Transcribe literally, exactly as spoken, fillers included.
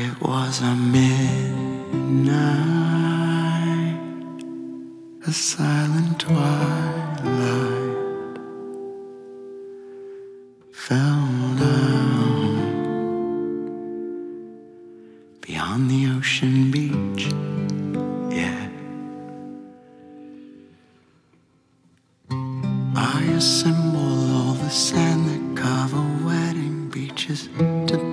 It was a midnight, a silent twilight fell down beyond the ocean beach, yeah. I assemble all the sand that cover wedding beaches to